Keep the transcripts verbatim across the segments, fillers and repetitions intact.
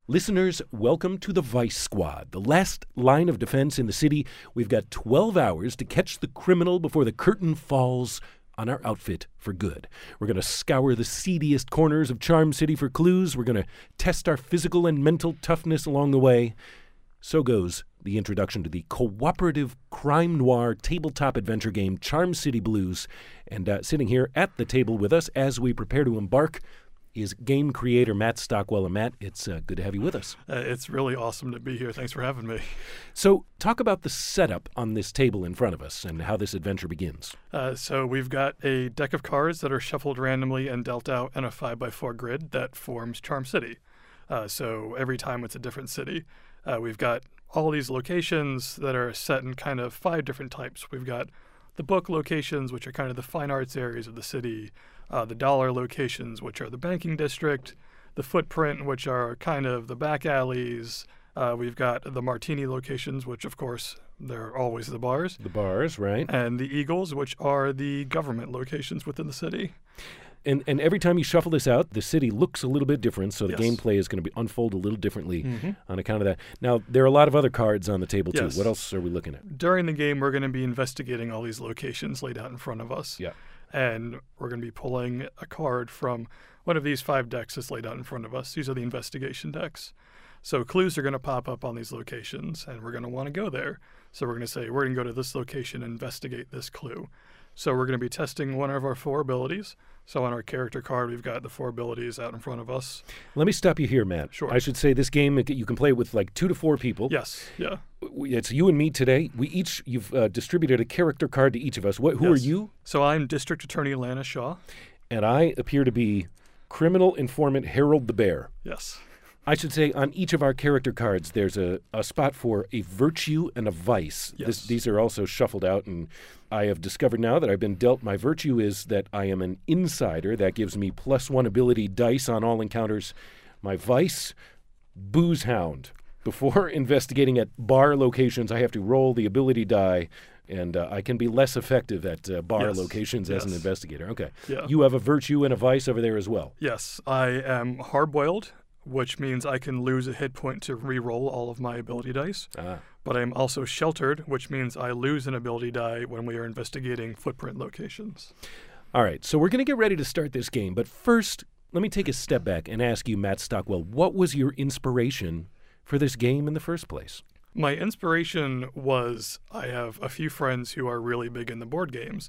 Listeners, welcome to the Vice Squad, the last line of defense in the city. We've got twelve hours to catch the criminal before the curtain falls on our outfit for good. We're going to scour the seediest corners of Charm City for clues. We're going to test our physical and mental toughness along the way. So goes the introduction to the cooperative crime noir tabletop adventure game Charm City Blues. And uh, sitting here at the table with us as we prepare to embark is game creator Matt Stockwell. And Matt, it's uh, good to have you with us. Uh, it's really awesome to be here. Thanks for having me. So talk about the setup on this table in front of us and how this adventure begins. Uh, so we've got a deck of cards that are shuffled randomly and dealt out in a five by four grid that forms Charm City. Uh, so every time it's a different city. Uh, we've got all these locations that are set in kind of five different types. We've got the book locations, which are kind of the fine arts areas of the city. Uh, the dollar locations, which are the banking district, the footprint, which are kind of the back alleys. Uh, we've got the martini locations, which, of course, they're always the bars. The bars, right. And the eagles, which are the government locations within the city. And and every time you shuffle this out, the city looks a little bit different, so the Yes. gameplay is going to be unfold a little differently Mm-hmm. on account of that. Now, there are a lot of other cards on the table, too. Yes. What else are we looking at? During the game, we're going to be investigating all these locations laid out in front of us. Yeah. And we're going to be pulling a card from one of these five decks that's laid out in front of us. These are the investigation decks. So clues are going to pop up on these locations, and we're going to want to go there. So we're going to say, we're going to go to this location and investigate this clue. So we're going to be testing one of our four abilities. So on our character card, we've got the four abilities out in front of us. Let me stop you here, Matt. Sure. I should say this game, you can play with like two to four people. Yes, yeah. We- It's you and me today. We each, you've uh, distributed a character card to each of us. What, who Yes. are you? So I'm District Attorney Lana Shaw. And I appear to be criminal informant Harold the Bear. Yes. I should say on each of our character cards, there's a, a spot for a virtue and a vice. Yes. This, these are also shuffled out, and I have discovered now that I've been dealt. My virtue is that I am an insider. That gives me plus one ability dice on all encounters. My vice, booze hound. Before investigating at bar locations, I have to roll the ability die, and uh, I can be less effective at uh, bar Yes. locations as an Yes. investigator. Okay. Yeah. You have a virtue and a vice over there as well. Yes, I am hard-boiled, which means I can lose a hit point to re-roll all of my ability dice. Ah. But I'm also sheltered, which means I lose an ability die when we are investigating footprint locations. All right, so we're going to get ready to start this game. But first, let me take a step back and ask you, Matt Stockwell, what was your inspiration for this game in the first place? My inspiration was I have a few friends who are really big in the board games,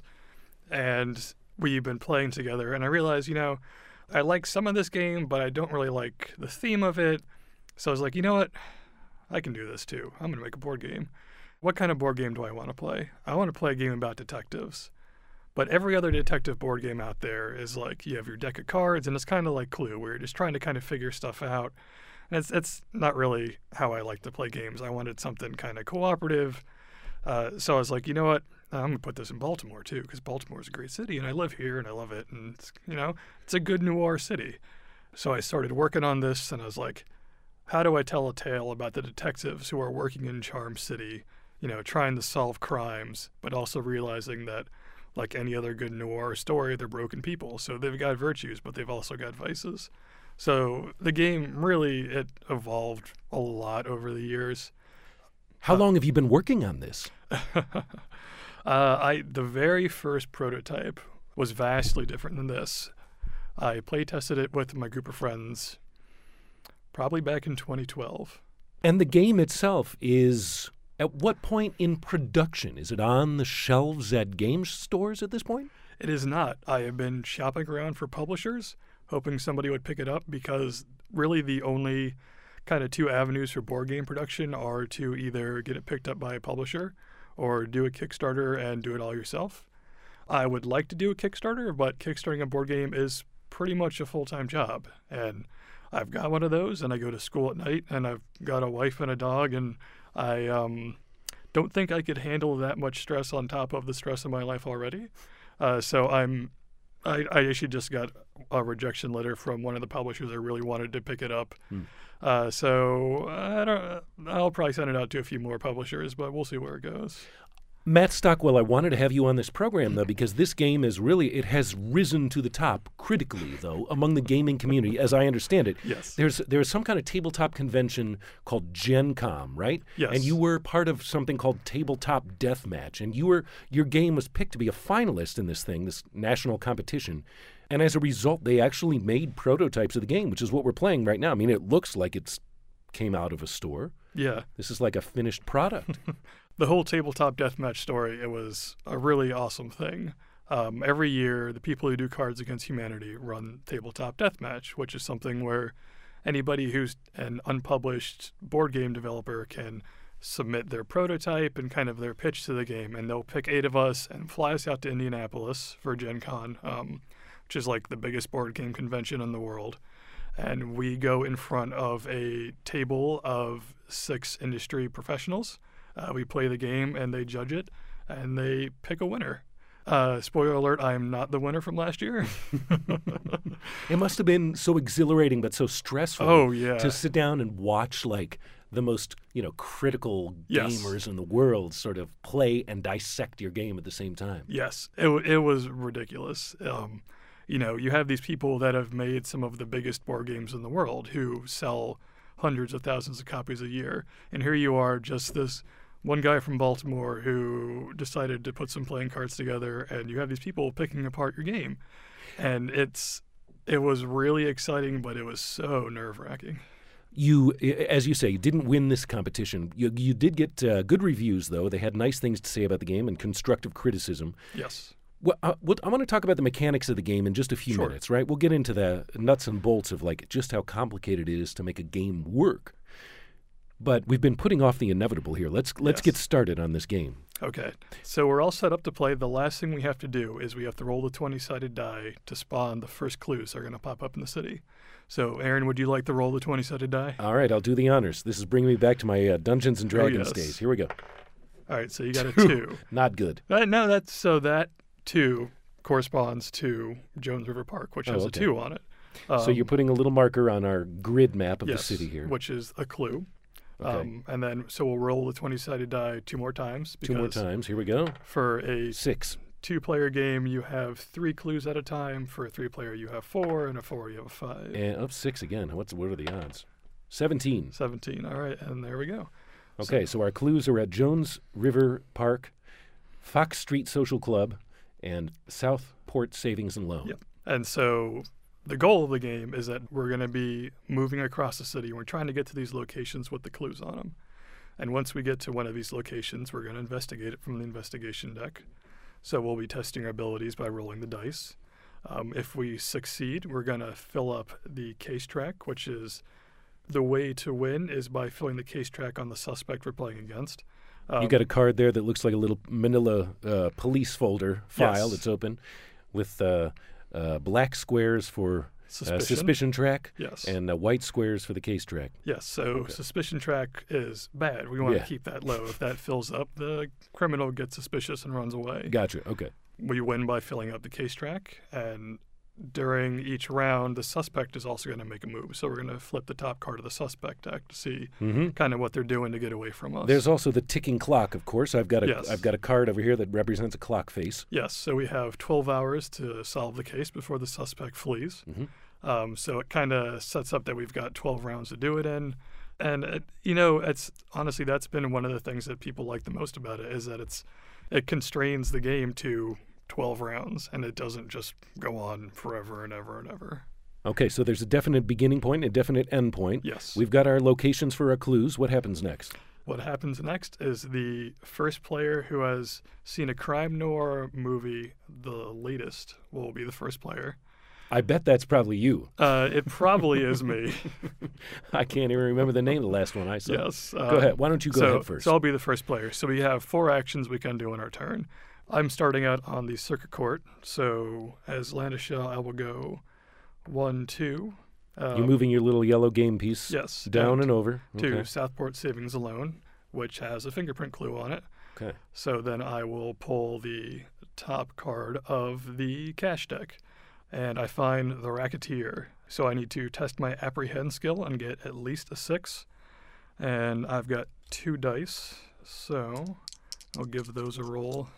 and we've been playing together, and I realized, you know, I like some of this game, but I don't really like the theme of it. So I was like, you know what? I can do this too. I'm going to make a board game. What kind of board game do I want to play? I want to play a game about detectives. But every other detective board game out there is like you have your deck of cards, and it's kind of like Clue, where you're just trying to kind of figure stuff out. And it's, it's not really how I like to play games. I wanted something kind of cooperative. Uh, so I was like, you know what? I'm going to put this in Baltimore, too, because Baltimore is a great city, and I live here, and I love it. And, it's, you know, it's a good noir city. So I started working on this, and I was like, how do I tell a tale about the detectives who are working in Charm City, you know, trying to solve crimes, but also realizing that, like any other good noir story, they're broken people. So they've got virtues, but they've also got vices. So the game really, it evolved a lot over the years. How long have you been working on this? uh, I the very first prototype was vastly different than this. I play tested it with my group of friends probably back in twenty twelve. And the game itself is at what point in production? Is it on the shelves at game stores at this point? It is not. I have been shopping around for publishers, hoping somebody would pick it up, because really the only kind of two avenues for board game production are to either get it picked up by a publisher or do a Kickstarter and do it all yourself. I would like to do a Kickstarter, but Kickstarting a board game is pretty much a full-time job. And I've got one of those, and I go to school at night, and I've got a wife and a dog, and I um, don't think I could handle that much stress on top of the stress in my life already. Uh, so I'm, I, I actually just got a rejection letter from one of the publishers that really wanted to pick it up. Hmm. Uh, so I don't, I'll probably send it out to a few more publishers, but we'll see where it goes. Matt Stockwell, I wanted to have you on this program, though, because this game is really, it has risen to the top critically, though, among the gaming community, as I understand it. Yes. There's there's some kind of tabletop convention called Gen Com, right? Yes. And you were part of something called Tabletop Deathmatch, and you were your game was picked to be a finalist in this thing, this national competition. And as a result, they actually made prototypes of the game, which is what we're playing right now. I mean, it looks like it's came out of a store. Yeah. This is like a finished product. The whole tabletop deathmatch story, it was a really awesome thing. Um, every year, the people who do Cards Against Humanity run tabletop deathmatch, which is something where anybody who's an unpublished board game developer can submit their prototype and kind of their pitch to the game, and they'll pick eight of us and fly us out to Indianapolis for Gen Con, um, which is like the biggest board game convention in the world. And we go in front of a table of six industry professionals. Uh, we play the game, and they judge it, and they pick a winner. Uh, spoiler alert, I am not the winner from last year. It must have been so exhilarating but so stressful Oh, yeah. to sit down and watch like the most, you know, critical Yes. gamers in the world sort of play and dissect your game at the same time. Yes, it, w- it was ridiculous. Um, you know, you have these people that have made some of the biggest board games in the world who sell hundreds of thousands of copies a year. And here you are, just this one guy from Baltimore who decided to put some playing cards together, and you have these people picking apart your game. And it's it was really exciting, but it was so nerve-wracking. You, as you say, you didn't win this competition. You, you did get uh, good reviews, though. They had nice things to say about the game and constructive criticism. Yes. Well, uh, what, I want to talk about the mechanics of the game in just a few Sure. minutes, right? We'll get into the nuts and bolts of like just how complicated it is to make a game work. But we've been putting off the inevitable here. Let's let's Yes. get started on this game. Okay, so we're all set up to play. The last thing we have to do is we have to roll the twenty-sided die to spawn the first clues that are going to pop up in the city. So, Aaron, would you like to roll the twenty-sided die? All right, I'll do the honors. This is bringing me back to my uh, Dungeons and Dragons yes. days. Here we go. All right, so you got a two. Not good. Uh, no, that's so that two corresponds to Jones River Park, which Oh, has okay. a two on it. So you're Um, putting a little marker on our grid map of yes, the city here. which is a clue. Okay. Um, and then, so we'll roll the twenty-sided die two more times. Two more because times. Here we go. For a Six. two-player game, you have three clues at a time. For a three-player, you have four, and a four, you have five. And up six again. What's what are the odds? Seventeen. seventeen. All right, and there we go. Okay, so our clues are at Jones River Park, Fox Street Social Club, and Southport Savings and Loan. Yep. And so the goal of the game is that we're going to be moving across the city. We're trying to get to these locations with the clues on them. And once we get to one of these locations, we're going to investigate it from the investigation deck. So we'll be testing our abilities by rolling the dice. Um, if we succeed, we're going to fill up the case track, which is the way to win is by filling the case track on the suspect we're playing against. Um, You got a card there that looks like a little manila uh, police folder file Yes. that's open with uh, uh, black squares for suspicion. uh, suspicion track Yes. and uh, white squares for the case track. Yes, so Okay. suspicion track is bad. We want Yeah. to keep that low. If that fills up, the criminal gets suspicious and runs away. Gotcha. Okay. We win by filling up the case track, and during each round, the suspect is also going to make a move. So we're going to flip the top card of the suspect deck to see Mm-hmm. kind of what they're doing to get away from us. There's also the ticking clock, of course. I've got a Yes. have got a card over here that represents a clock face. Yes, so we have twelve hours to solve the case before the suspect flees. Mhm. Um, so it kind of sets up that we've got twelve rounds to do it in. And, it, you know, it's honestly, that's been one of the things that people like the most about it is that it's it constrains the game to twelve rounds, and it doesn't just go on forever and ever and ever. Okay, so there's a definite beginning point and a definite end point. Yes. We've got our locations for our clues. What happens next? What happens next is the first player who has seen a crime noir movie, the latest, will be the first player. I bet that's probably you. Uh, it probably is me. I can't even remember the name of the last one I saw. Yes. Go uh, ahead. Why don't you go so, ahead first? So I'll be the first player. So we have four actions we can do in our turn. I'm starting out on the circuit court. So as Landishell, I will go one, two. Um, You're moving your little yellow game piece yes, down and over. to Okay. Southport Savings and Loan, which has a fingerprint clue on it. Okay. So then I will pull the top card of the cash deck, and I find the Racketeer. So I need to test my apprehend skill and get at least a six. And I've got two dice, so I'll give those a roll.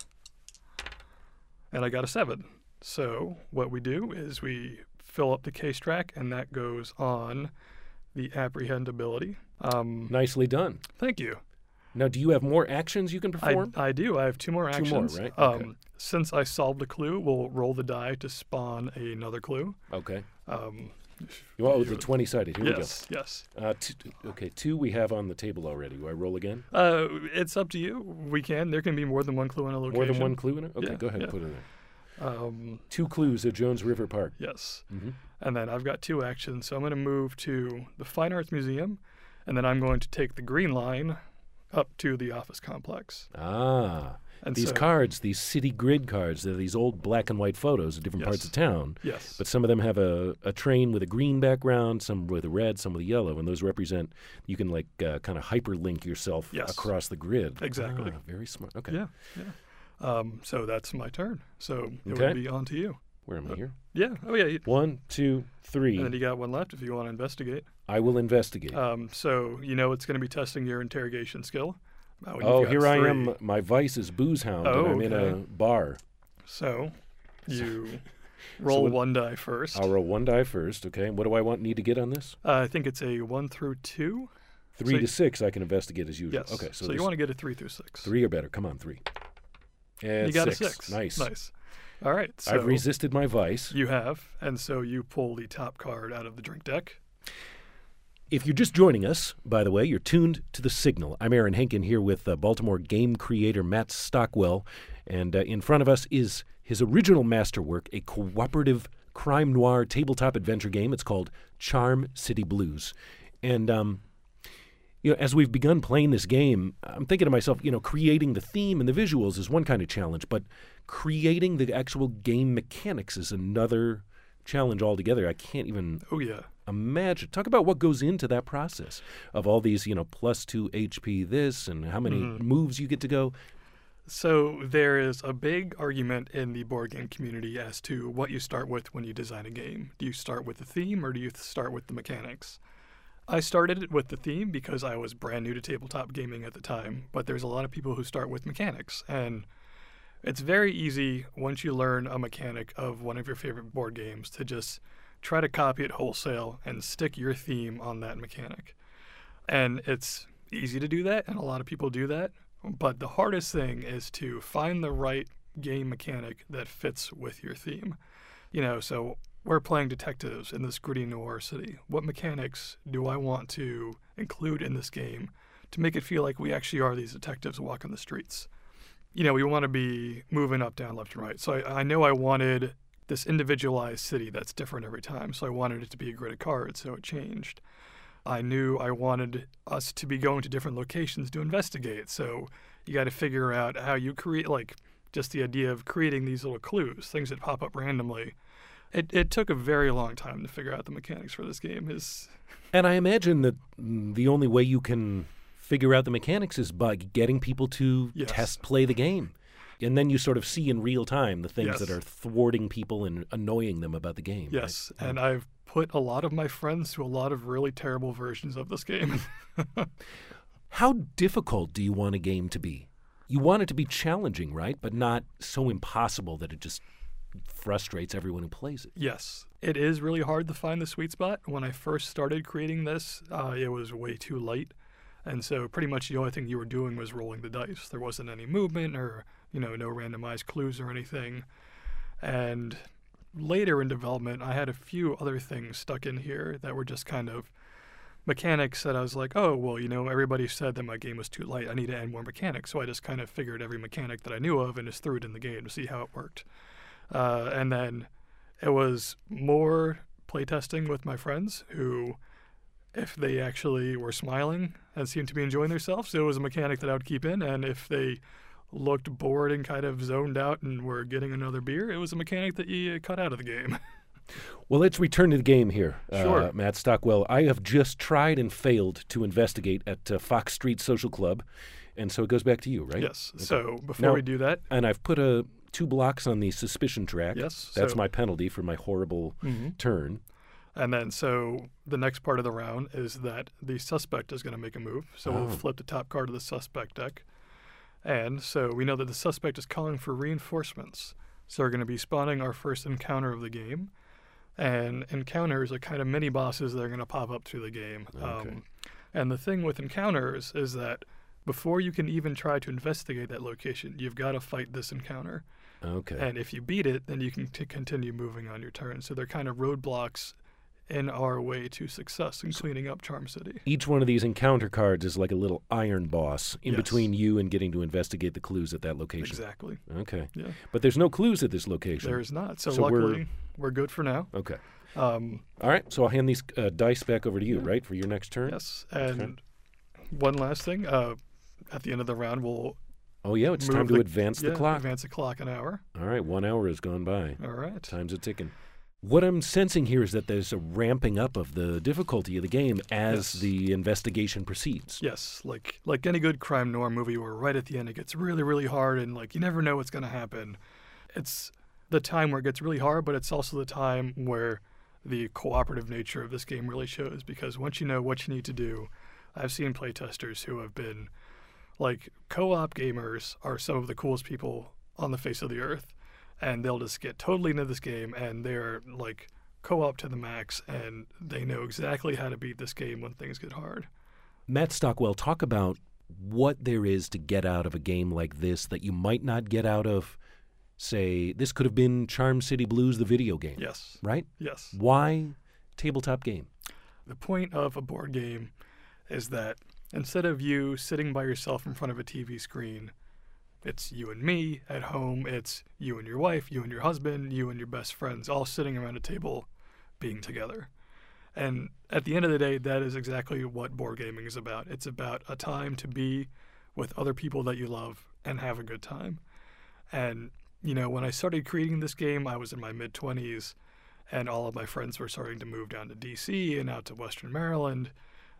And I got a seven. So what we do is we fill up the case track, and that goes on the apprehend ability. Um, Nicely done. Thank you. Now, do you have more actions you can I, perform? I do. I have two more Two actions. more, right? Um, Okay. Since I solved a clue, we'll roll the die to spawn another clue. Okay. Um, Oh, you- the twenty-sided. Here yes, yes. we go. Uh, t- okay, two we have on the table already. Do I roll again? Uh, it's up to you. We can. There can be more than one clue in a location. More than one clue in it? Okay, Yeah, go ahead yeah. and put it in there. Um, Two clues at Jones River Park. yes. Mm-hmm. And then I've got two actions. So I'm going to move to the Fine Arts Museum, and then I'm going to take the green line up to the office complex. Ah. And These so, cards, these city grid cards, they're these old black and white photos of different parts Yes. of town. yes. But some of them have a, a train with a green background, some with a red, some with a yellow, and those represent, you can like uh, kind of hyperlink yourself Yes. across the grid. Exactly. Ah, very smart. Okay. Yeah, yeah. Um, so that's my turn. So it Okay. would be on to you. Where am I here? Yeah. Oh, yeah. you- One, two, three. And then you got one left if you want to investigate. I will investigate. Um, so you know it's going to be testing your interrogation skill. Uh, when you've oh, got here I three. am. My vice is booze hound, Oh, and I'm in a okay. bar. So you roll what- one die first. I'll roll one die first, okay? And what do I want need to get on this? Uh, I think it's a one through two. Three So to y- six I can investigate as usual. Yes. Okay, so, so you this- want to get a three through six. three or better. Come on, three. And you got six. a six. Nice. Nice. All right. So I've resisted my vice. you have, and so you pull the top card out of the drink deck. If you're just joining us, by the way, you're tuned to The Signal. I'm Aaron Henkin here with uh, Baltimore game creator Matt Stockwell, and uh, in front of us is his original masterwork, a cooperative crime noir tabletop adventure game. It's called Charm City Blues. And um, you know, as we've begun playing this game, I'm thinking to myself, you know, creating the theme and the visuals is one kind of challenge, but creating the actual game mechanics is another challenge altogether. I can't even Oh yeah. imagine. Talk about what goes into that process of all these, you know, plus two H P this and how many Mhm. moves you get to go. So there is a big argument in the board game community as to what you start with when you design a game. Do you start with the theme or do you start with the mechanics? I started it with the theme because I was brand new to tabletop gaming at the time, but there's a lot of people who start with mechanics, and it's very easy once you learn a mechanic of one of your favorite board games to just try to copy it wholesale and stick your theme on that mechanic. And it's easy to do that, and a lot of people do that. But the hardest thing is to find the right game mechanic that fits with your theme. You know, so we're playing detectives in this gritty noir city. What mechanics do I want to include in this game to make it feel like we actually are these detectives walking the streets? You know, we want to be moving up, down, left, and right. So I, I know I wanted this individualized city that's different every time. So I wanted it to be a grid of cards, so it changed. I knew I wanted us to be going to different locations to investigate. So you got to figure out how you create, like, just the idea of creating these little clues, things that pop up randomly. It it took a very long time to figure out the mechanics for this game. Is And I imagine that mm, the only way you can figure out the mechanics is by getting people to Yes. test play the game. And then you sort of see in real time the things Yes. that are thwarting people and annoying them about the game. right? yes, and I've put a lot of my friends to a lot of really terrible versions of this game. How difficult do you want a game to be? You want it to be challenging, right? But not so impossible that it just frustrates everyone who plays it. Yes, it is really hard to find the sweet spot. When I first started creating this, uh, it was way too light. And so pretty much the only thing you were doing was rolling the dice. There wasn't any movement or, you know, no randomized clues or anything. And later in development, I had a few other things stuck in here that were just kind of mechanics that I was like, oh, well, you know, everybody said that my game was too light. I need to add more mechanics. So I just kind of figured every mechanic that I knew of and just threw it in the game to see how it worked. Uh, and then it was more playtesting with my friends who, if they actually were smiling and seemed to be enjoying themselves, it was a mechanic that I would keep in. And if they looked bored and kind of zoned out and were getting another beer, it was a mechanic that you cut out of the game. Well, let's return to the game here, Sure. uh, Matt Stockwell. I have just tried and failed to investigate at uh, Fox Street Social Club, and so it goes back to you, right? Yes. Okay. So before Now- we do that, And I've put a two blocks on the suspicion track. yes. That's so, my penalty for my horrible Mhm. turn. And then so the next part of the round is that the suspect is going to make a move. So Oh. we'll flip the top card of the suspect deck. And so we know that the suspect is calling for reinforcements. So we're going to be spawning our first encounter of the game. And encounters are kind of mini bosses that are going to pop up through the game. Okay. Um, and the thing with encounters is that before you can even try to investigate that location, you've got to fight this encounter. Okay. And if you beat it, then you can t- continue moving on your turn. So they're kind of roadblocks in our way to success in cleaning up Charm City. Each one of these encounter cards is like a little iron boss in Yes. between you and getting to investigate the clues at that location. Exactly. Okay. Yeah. But there's no clues at this location. There is not. So, So we're- luckily, we're... good for now. Okay. Um, All right. So I'll hand these uh, dice back over to you, Yeah. right, for your next turn? yes. And one last thing. Uh, at the end of the round, we'll Oh, yeah. It's move time to the- advance yeah, the clock. advance the clock an hour. All right. One hour has gone by. All right. Time's a ticking. What I'm sensing here is that there's a ramping up of the difficulty of the game as Yes. the investigation proceeds. Yes, like like any good crime noir movie where right at the end it gets really, really hard and like you never know what's going to happen. It's the time where it gets really hard, but it's also the time where the cooperative nature of this game really shows, because once you know what you need to do, I've seen playtesters who have been like co-op gamers are some of the coolest people on the face of the earth, and they'll just get totally into this game and they're like co-op to the max and they know exactly how to beat this game when things get hard. Matt Stockwell, talk about what there is to get out of a game like this that you might not get out of, say, this could have been Charm City Blues, the video game. Yes. Right? Yes. Why tabletop game? The point of a board game is that instead of you sitting by yourself in front of a T V screen, it's you and me at home, it's you and your wife, you and your husband, you and your best friends, all sitting around a table being together. And at the end of the day, that is exactly what board gaming is about. It's about a time to be with other people that you love and have a good time. And, you know, when I started creating this game, I was in my mid-twenties, and all of my friends were starting to move down to D C and out to Western Maryland.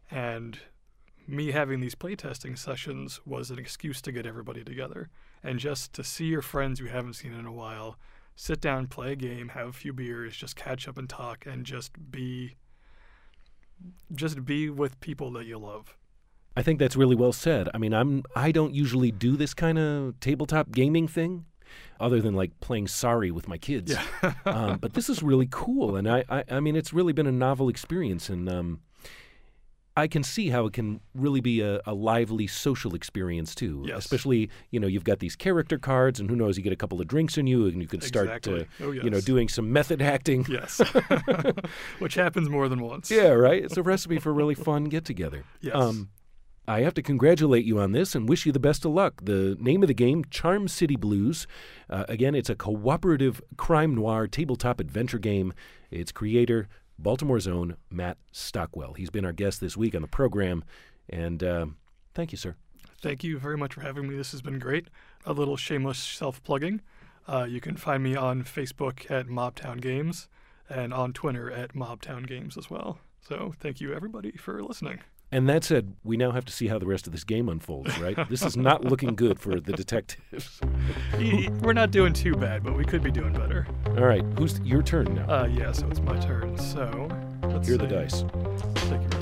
And me having these playtesting sessions was an excuse to get everybody together and just to see your friends you haven't seen in a while, sit down, play a game, have a few beers, just catch up and talk, and just be just be with people that you love. I think that's really well said. I mean, I'm I don't usually do this kind of tabletop gaming thing, other than like playing Sorry with my kids. Yeah. um, but this is really cool, and I, I I mean, it's really been a novel experience, and um, I can see how it can really be a, a lively social experience too. Yes. Especially, you know, you've got these character cards, and who knows, you get a couple of drinks in you, and you can start, Exactly. uh, Oh, yes. you know, doing some method acting. Yes. Which happens more than once. Yeah, right. It's a recipe for a really fun get together. Yes. Um, I have to congratulate you on this and wish you the best of luck. The name of the game, Charm City Blues. Uh, again, it's a cooperative crime noir tabletop adventure game. Its creator, Baltimore's own Matt Stockwell. He's been our guest this week on the program, and uh, thank you, sir. Thank you very much for having me. This has been great. A little shameless self-plugging. Uh, you can find me on Facebook at Mobtown Games and on Twitter at Mobtown Games as well. So thank you, everybody, for listening. And that said, we now have to see how the rest of this game unfolds, right? This is not looking good for the detectives. We're not doing too bad, but we could be doing better. All right, who's your turn now? Uh, yeah, so it's my turn. So let's Here are the see. dice. Thank you very